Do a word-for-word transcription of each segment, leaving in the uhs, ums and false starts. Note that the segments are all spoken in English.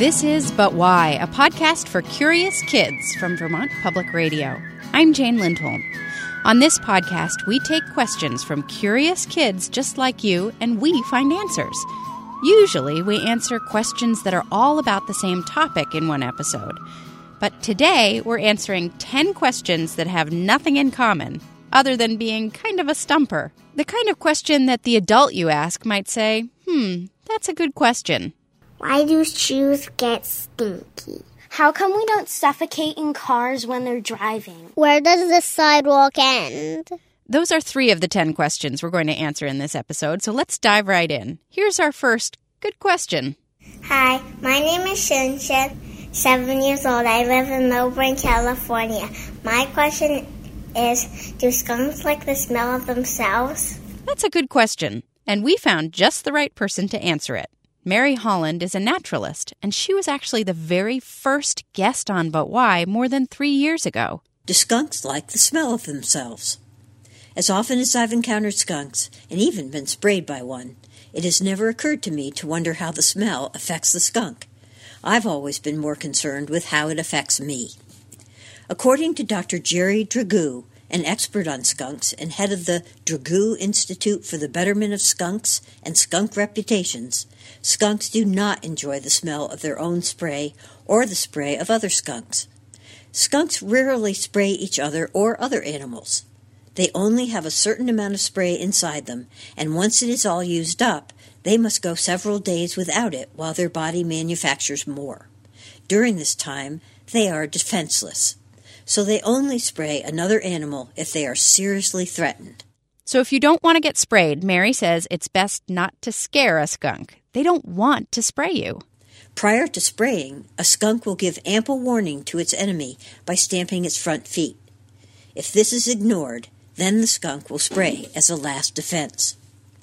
This is But Why, a podcast for curious kids from Vermont Public Radio. I'm Jane Lindholm. On this podcast, we take questions from curious kids just like you, and we find answers. Usually, we answer questions that are all about the same topic in one episode. But today, we're answering ten questions that have nothing in common, other than being kind of a stumper. The kind of question that the adult you ask might say, hmm, that's a good question. Why do shoes get stinky? How come we don't suffocate in cars when they're driving? Where does the sidewalk end? Those are three of the ten questions we're going to answer in this episode, so let's dive right in. Here's our first good question. Hi, my name is Shin Shin, seven years old. I live in Melbourne, California. My question is, do skunks like the smell of themselves? That's a good question, and we found just the right person to answer it. Mary Holland is a naturalist, and she was actually the very first guest on But Why more than three years ago. Do skunks like the smell of themselves? As often as I've encountered skunks, and even been sprayed by one, it has never occurred to me to wonder how the smell affects the skunk. I've always been more concerned with how it affects me. According to Doctor Jerry Dragoo, an expert on skunks and head of the Dragoo Institute for the Betterment of Skunks and Skunk Reputations, skunks do not enjoy the smell of their own spray or the spray of other skunks. Skunks rarely spray each other or other animals. They only have a certain amount of spray inside them, and once it is all used up, they must go several days without it while their body manufactures more. During this time, they are defenseless, so they only spray another animal if they are seriously threatened. So if you don't want to get sprayed, Mary says it's best not to scare a skunk. They don't want to spray you. Prior to spraying, a skunk will give ample warning to its enemy by stamping its front feet. If this is ignored, then the skunk will spray as a last defense.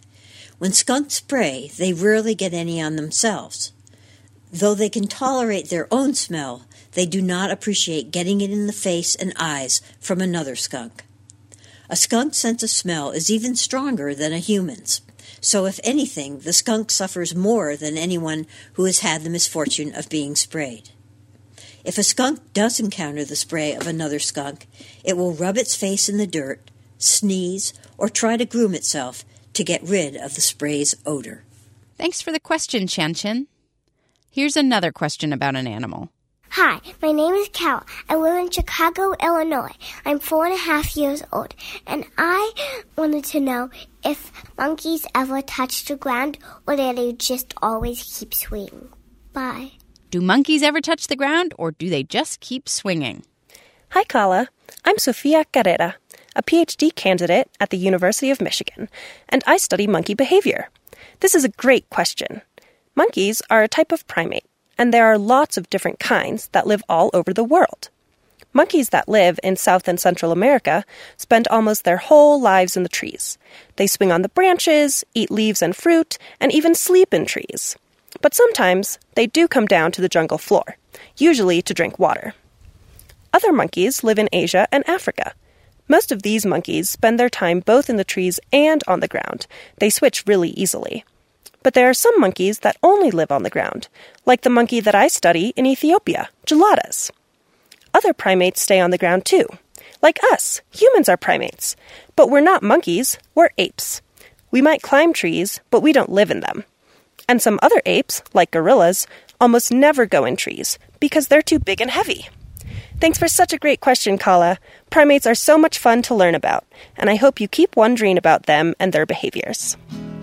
When skunks spray, they rarely get any on themselves. Though they can tolerate their own smell, they do not appreciate getting it in the face and eyes from another skunk. A skunk's sense of smell is even stronger than a human's, so if anything, the skunk suffers more than anyone who has had the misfortune of being sprayed. If a skunk does encounter the spray of another skunk, it will rub its face in the dirt, sneeze, or try to groom itself to get rid of the spray's odor. Thanks for the question, Shanshin. Here's another question about an animal. Hi, my name is Cal. I live in Chicago, Illinois. I'm four and a half years old, and I wanted to know if monkeys ever touch the ground or do they just always keep swinging. Bye. Do monkeys ever touch the ground or do they just keep swinging? Hi, Kala. I'm Sofia Carrera, a P H D candidate at the University of Michigan, and I study monkey behavior. This is a great question. Monkeys are a type of primate, and there are lots of different kinds that live all over the world. Monkeys that live in South and Central America spend almost their whole lives in the trees. They swing on the branches, eat leaves and fruit, and even sleep in trees. But sometimes they do come down to the jungle floor, usually to drink water. Other monkeys live in Asia and Africa. Most of these monkeys spend their time both in the trees and on the ground. They switch really easily. But there are some monkeys that only live on the ground, like the monkey that I study in Ethiopia, geladas. Other primates stay on the ground too. Like us, humans are primates. But we're not monkeys, we're apes. We might climb trees, but we don't live in them. And some other apes, like gorillas, almost never go in trees because they're too big and heavy. Thanks for such a great question, Kala. Primates are so much fun to learn about, and I hope you keep wondering about them and their behaviors.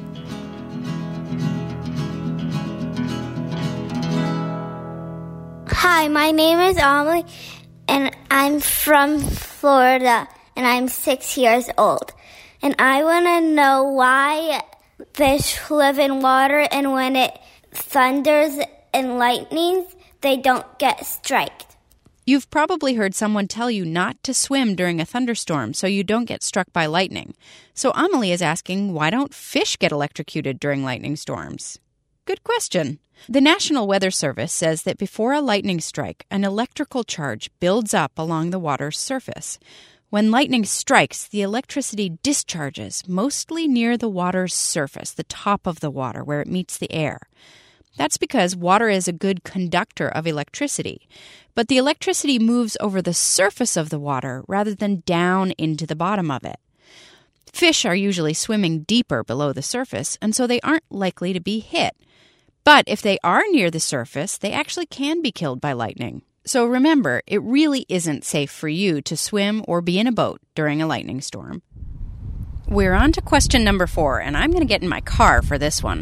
Hi, my name is Amelie, and I'm from Florida, and I'm six years old. And I want to know why fish live in water, and when it thunders and lightnings, they don't get struck. You've probably heard someone tell you not to swim during a thunderstorm so you don't get struck by lightning. So Amelie is asking, why don't fish get electrocuted during lightning storms? Good question. The National Weather Service says that before a lightning strike, an electrical charge builds up along the water's surface. When lightning strikes, the electricity discharges mostly near the water's surface, the top of the water, where it meets the air. That's because water is a good conductor of electricity. But the electricity moves over the surface of the water rather than down into the bottom of it. Fish are usually swimming deeper below the surface, and so they aren't likely to be hit. But if they are near the surface, they actually can be killed by lightning. So remember, it really isn't safe for you to swim or be in a boat during a lightning storm. We're on to question number four, and I'm going to get in my car for this one.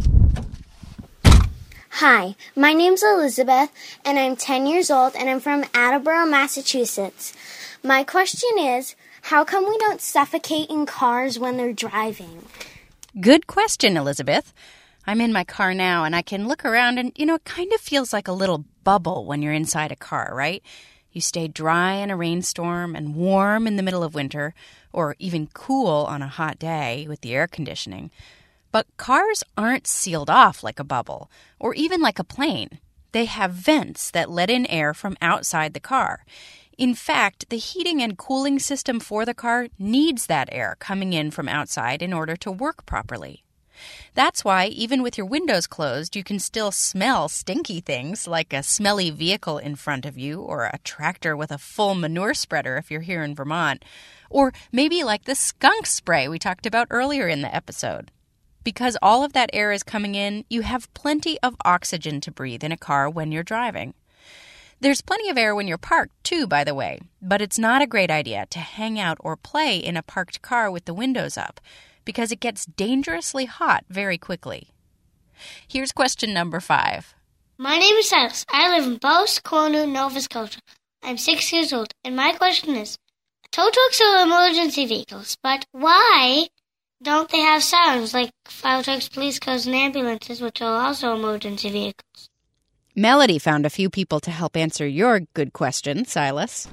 Hi, my name's Elizabeth, and I'm ten years old, and I'm from Attleboro, Massachusetts. My question is, how come we don't suffocate in cars when they're driving? Good question, Elizabeth. I'm in my car now, and I can look around, and, you know, it kind of feels like a little bubble when you're inside a car, right? You stay dry in a rainstorm and warm in the middle of winter, or even cool on a hot day with the air conditioning. But cars aren't sealed off like a bubble, or even like a plane. They have vents that let in air from outside the car. In fact, the heating and cooling system for the car needs that air coming in from outside in order to work properly. That's why, even with your windows closed, you can still smell stinky things like a smelly vehicle in front of you, or a tractor with a full manure spreader if you're here in Vermont, or maybe like the skunk spray we talked about earlier in the episode. Because all of that air is coming in, you have plenty of oxygen to breathe in a car when you're driving. There's plenty of air when you're parked, too, by the way, but it's not a great idea to hang out or play in a parked car with the windows up, because it gets dangerously hot very quickly. Here's question number five. My name is Silas. I live in Bose Corner, Nova Scotia. I'm six years old, and my question is, tow trucks are emergency vehicles, but why don't they have sirens like fire trucks, police cars, and ambulances, which are also emergency vehicles? Melody found a few people to help answer your good question, Silas.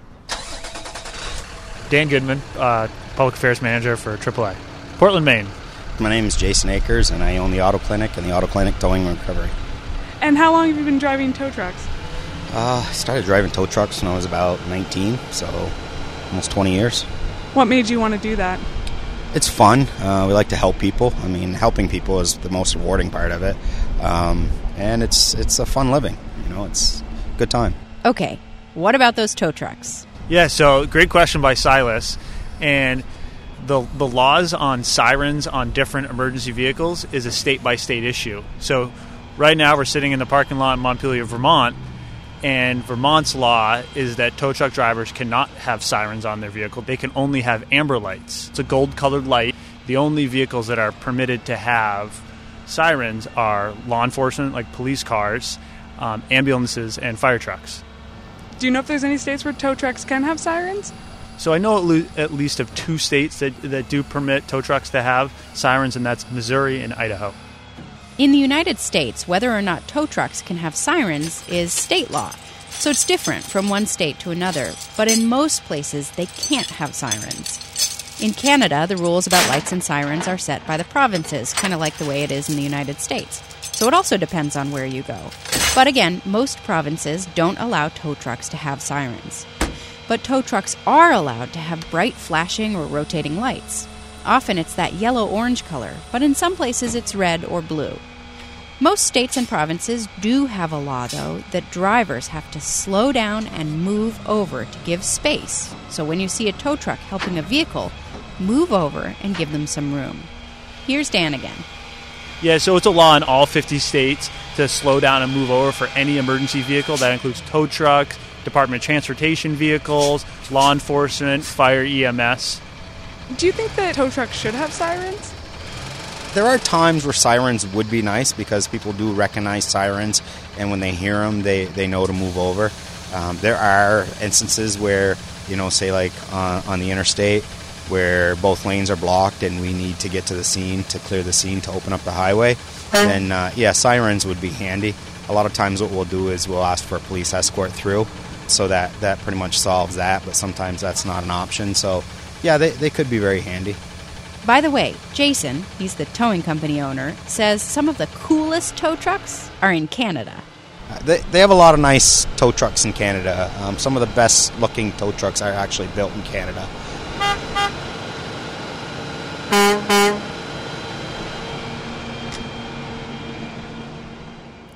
Dan Goodman, uh, Public Affairs Manager for triple A. Portland, Maine. My name is Jason Akers, and I own the Auto Clinic and the Auto Clinic Towing and Recovery. And how long have you been driving tow trucks? Uh, I started driving tow trucks when I was about nineteen, so almost twenty years. What made you want to do that? It's fun. Uh, we like to help people. I mean, helping people is the most rewarding part of it. Um, and it's it's a fun living. You know, it's a good time. Okay, what about those tow trucks? Yeah, so great question by Silas. And the the laws on sirens on different emergency vehicles is a state-by-state issue. So right now we're sitting in the parking lot in Montpelier, Vermont, and Vermont's law is that tow truck drivers cannot have sirens on their vehicle. They can only have amber lights. It's a gold-colored light. The only vehicles that are permitted to have sirens are law enforcement, like police cars, um, ambulances, and fire trucks. Do you know if there's any states where tow trucks can have sirens? So I know at, le- at least of two states that, that do permit tow trucks to have sirens, and that's Missouri and Idaho. In the United States, whether or not tow trucks can have sirens is state law, so it's different from one state to another, but in most places they can't have sirens. In Canada, the rules about lights and sirens are set by the provinces, kind of like the way it is in the United States. So it also depends on where you go. But again, most provinces don't allow tow trucks to have sirens. But tow trucks are allowed to have bright flashing or rotating lights. Often it's that yellow-orange color, but in some places it's red or blue. Most states and provinces do have a law, though, that drivers have to slow down and move over to give space. So when you see a tow truck helping a vehicle, move over and give them some room. Here's Dan again. Yeah, so it's a law in all fifty states to slow down and move over for any emergency vehicle. That includes tow trucks, Department of Transportation vehicles, law enforcement, fire, E M S. Do you think that tow trucks should have sirens? There are times where sirens would be nice because people do recognize sirens, and when they hear them, they, they know to move over. Um, there are instances where, you know, say like uh, on the interstate, where both lanes are blocked and we need to get to the scene to clear the scene to open up the highway, then, uh, yeah, sirens would be handy. A lot of times what we'll do is we'll ask for a police escort through, so that, that pretty much solves that, but sometimes that's not an option. So, yeah, they, they could be very handy. By the way, Jason, he's the towing company owner, says some of the coolest tow trucks are in Canada. Uh, they, they have a lot of nice tow trucks in Canada. Um, some of the best-looking tow trucks are actually built in Canada.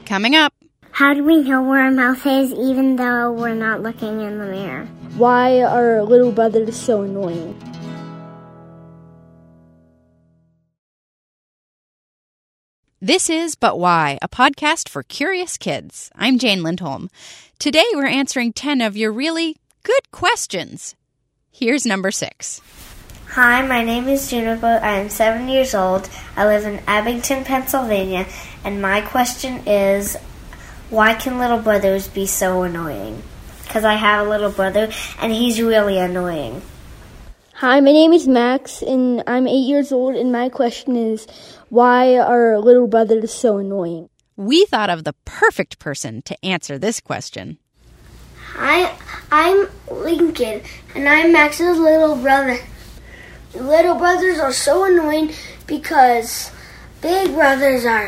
Coming up. How do we know where our mouth is even though we're not looking in the mirror? Why are little brothers so annoying? This is But Why, a podcast for curious kids. I'm Jane Lindholm. Today we're answering ten of your really good questions. Here's number six. Hi, my name is Juniper. I am seven years old. I live in Abington, Pennsylvania, and my question is, why can little brothers be so annoying? Because I have a little brother, and he's really annoying. Hi, my name is Max, and I'm eight years old, and my question is, why are little brothers so annoying? We thought of the perfect person to answer this question. Hi, I'm Lincoln, and I'm Max's little brother. Little brothers are so annoying because big brothers are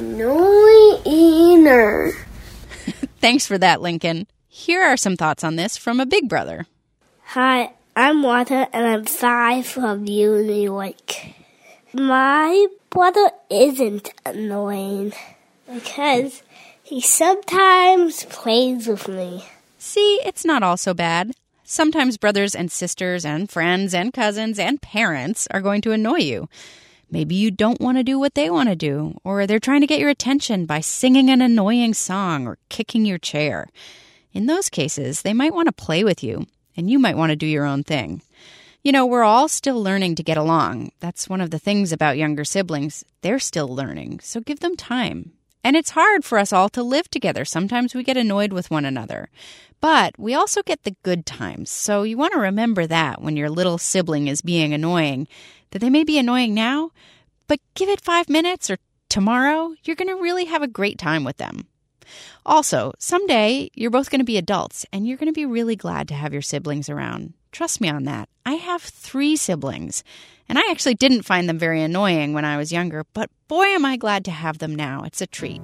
annoying. Thanks for that, Lincoln. Here are some thoughts on this from a big brother. Hi, I'm Walter, and I'm five from New York. My brother isn't annoying because he sometimes plays with me. See, it's not all so bad. Sometimes brothers and sisters and friends and cousins and parents are going to annoy you. Maybe you don't want to do what they want to do, or they're trying to get your attention by singing an annoying song or kicking your chair. In those cases, they might want to play with you, and you might want to do your own thing. You know, we're all still learning to get along. That's one of the things about younger siblings. They're still learning, so give them time. And it's hard for us all to live together. Sometimes we get annoyed with one another. But we also get the good times, so you want to remember that when your little sibling is being annoying, that they may be annoying now, but give it five minutes or tomorrow, you're going to really have a great time with them. Also, someday you're both going to be adults, and you're going to be really glad to have your siblings around. Trust me on that. I have three siblings, and I actually didn't find them very annoying when I was younger, but boy, am I glad to have them now. It's a treat.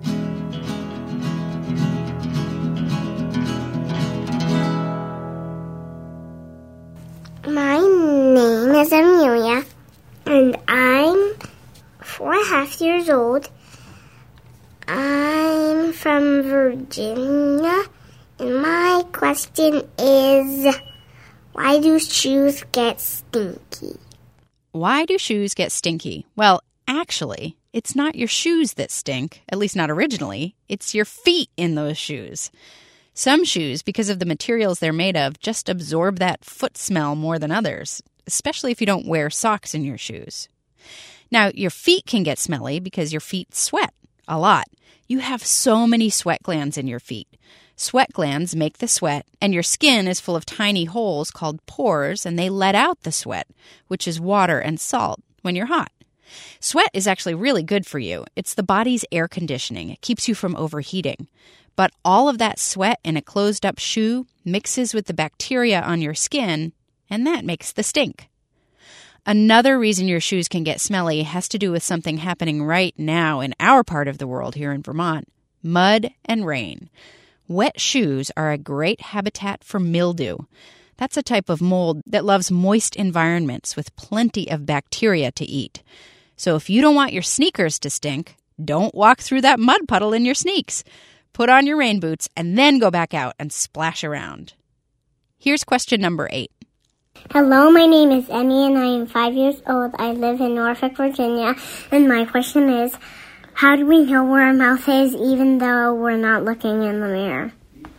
My name is Amelia, and I'm four and a half years old. I'm from Virginia, and my question is, why do shoes get stinky? Why do shoes get stinky? Well, actually, it's not your shoes that stink, at least not originally. It's your feet in those shoes. Some shoes, because of the materials they're made of, just absorb that foot smell more than others, especially if you don't wear socks in your shoes. Now, your feet can get smelly because your feet sweat a lot. You have so many sweat glands in your feet. Sweat glands make the sweat, and your skin is full of tiny holes called pores, and they let out the sweat, which is water and salt, when you're hot. Sweat is actually really good for you. It's the body's air conditioning. It keeps you from overheating. But all of that sweat in a closed-up shoe mixes with the bacteria on your skin, and that makes the stink. Another reason your shoes can get smelly has to do with something happening right now in our part of the world here in Vermont: mud and rain. Wet shoes are a great habitat for mildew. That's a type of mold that loves moist environments with plenty of bacteria to eat. So if you don't want your sneakers to stink, don't walk through that mud puddle in your sneaks. Put on your rain boots and then go back out and splash around. Here's question number eight. Hello, my name is Emmy, and I am five years old. I live in Norfolk, Virginia, and my question is, how do we know where our mouth is even though we're not looking in the mirror?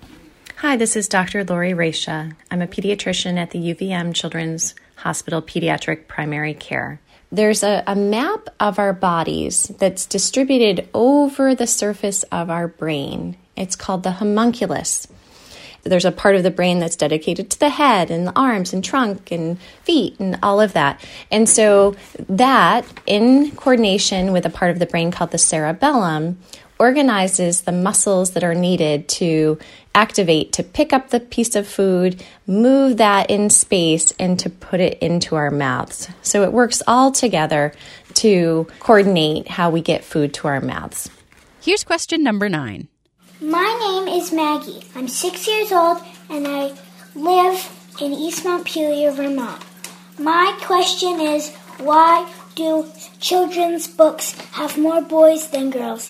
Hi, this is Doctor Lori Raisha. I'm a pediatrician at the U V M Children's Hospital Pediatric Primary Care. There's a, a map of our bodies that's distributed over the surface of our brain. It's called the homunculus. There's a part of the brain that's dedicated to the head and the arms and trunk and feet and all of that. And so that, in coordination with a part of the brain called the cerebellum, organizes the muscles that are needed to activate, to pick up the piece of food, move that in space, and to put it into our mouths. So it works all together to coordinate how we get food to our mouths. Here's question number nine. My name is Maggie. I'm six years old, and I live in East Montpelier, Vermont. My question is, why do children's books have more boys than girls?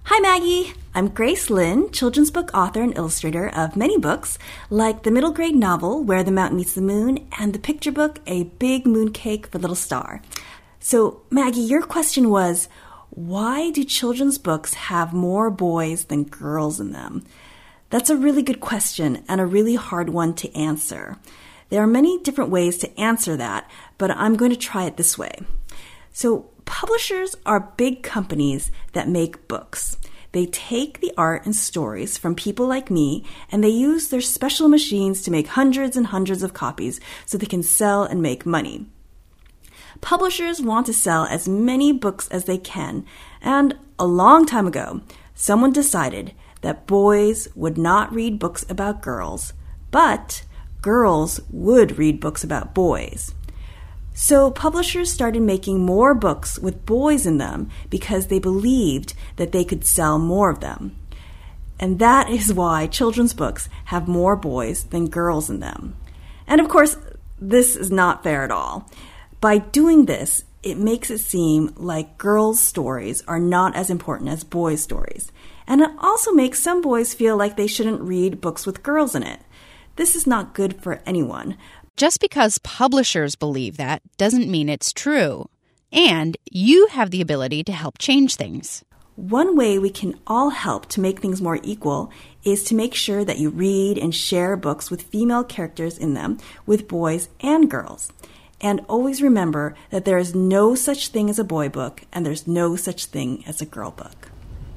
Hi, Maggie. I'm Grace Lynn, children's book author and illustrator of many books, like the middle grade novel, Where the Mountain Meets the Moon, and the picture book, A Big Mooncake for Little Star. So, Maggie, your question was, why do children's books have more boys than girls in them? That's a really good question and a really hard one to answer. There are many different ways to answer that, but I'm going to try it this way. So, publishers are big companies that make books. They take the art and stories from people like me, and they use their special machines to make hundreds and hundreds of copies so they can sell and make money. Publishers want to sell as many books as they can, and a long time ago, someone decided that boys would not read books about girls, but girls would read books about boys. So publishers started making more books with boys in them because they believed that they could sell more of them. And that is why children's books have more boys than girls in them. And of course, this is not fair at all. By doing this, it makes it seem like girls' stories are not as important as boys' stories. And it also makes some boys feel like they shouldn't read books with girls in it. This is not good for anyone. Just because publishers believe that doesn't mean it's true. And you have the ability to help change things. One way we can all help to make things more equal is to make sure that you read and share books with female characters in them, with boys and girls. And always remember that there is no such thing as a boy book, and there's no such thing as a girl book.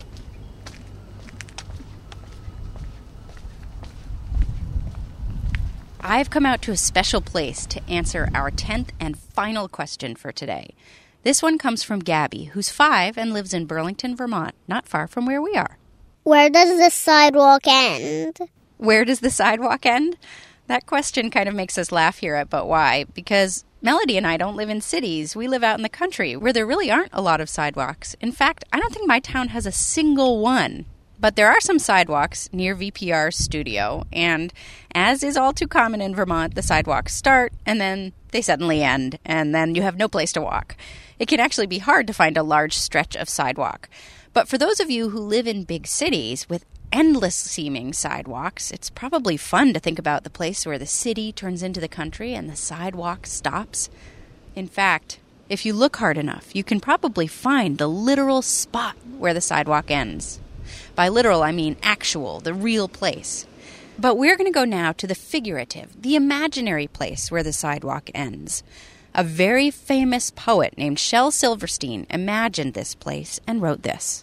I've come out to a special place to answer our tenth and final question for today. This one comes from Gabby, who's five and lives in Burlington, Vermont, not far from where we are. Where does the sidewalk end? Where does the sidewalk end? That question kind of makes us laugh here at But Why, because Melody and I don't live in cities. We live out in the country where there really aren't a lot of sidewalks. In fact, I don't think my town has a single one. But there are some sidewalks near V P R's studio, and as is all too common in Vermont, the sidewalks start, and then they suddenly end, and then you have no place to walk. It can actually be hard to find a large stretch of sidewalk. But for those of you who live in big cities with endless-seeming sidewalks, it's probably fun to think about the place where the city turns into the country and the sidewalk stops. In fact, if you look hard enough, you can probably find the literal spot where the sidewalk ends. By literal, I mean actual, the real place. But we're going to go now to the figurative, the imaginary place where the sidewalk ends. A very famous poet named Shel Silverstein imagined this place and wrote this.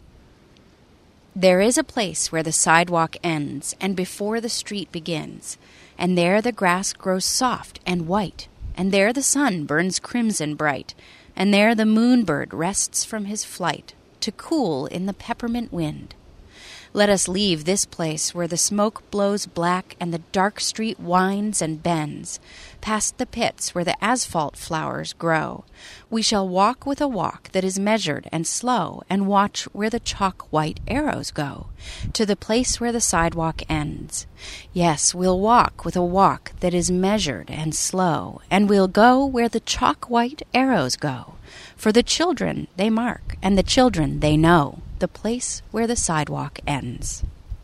There is a place where the sidewalk ends and before the street begins, and there the grass grows soft and white, and there the sun burns crimson bright, and there the moonbird rests from his flight to cool in the peppermint wind. Let us leave this place where the smoke blows black and the dark street winds and bends, past the pits where the asphalt flowers grow. We shall walk with a walk that is measured and slow, and watch where the chalk-white arrows go, to the place where the sidewalk ends. Yes, we'll walk with a walk that is measured and slow, and we'll go where the chalk-white arrows go. For the children they mark, and the children they know, the place where the sidewalk ends.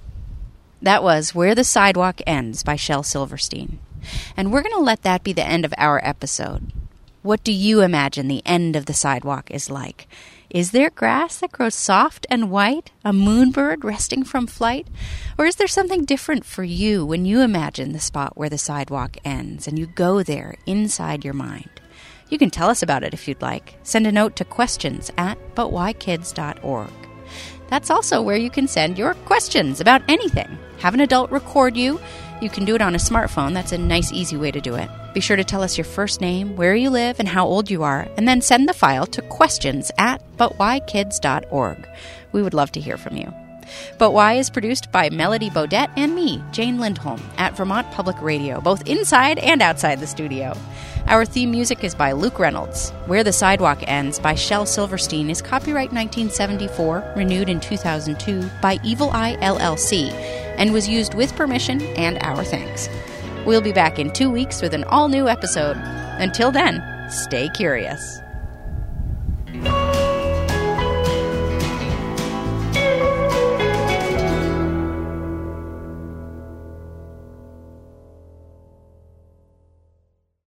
That was Where the Sidewalk Ends by Shel Silverstein. And we're going to let that be the end of our episode. What do you imagine the end of the sidewalk is like? Is there grass that grows soft and white, a moonbird resting from flight? Or is there something different for you when you imagine the spot where the sidewalk ends and you go there inside your mind? You can tell us about it if you'd like. Send a note to questions at but why kids dot org. That's also where you can send your questions about anything. Have an adult record you. You can do it on a smartphone. That's a nice, easy way to do it. Be sure to tell us your first name, where you live, and how old you are, and then send the file to questions at but why kids dot org. We would love to hear from you. But Why is produced by Melody Bodette and me, Jane Lindholm, at Vermont Public Radio, both inside and outside the studio. Our theme music is by Luke Reynolds. Where the Sidewalk Ends by Shel Silverstein is copyright nineteen seventy-four, renewed in two thousand two by Evil Eye L L C, and was used with permission and our thanks. We'll be back in two weeks with an all-new episode. Until then, stay curious.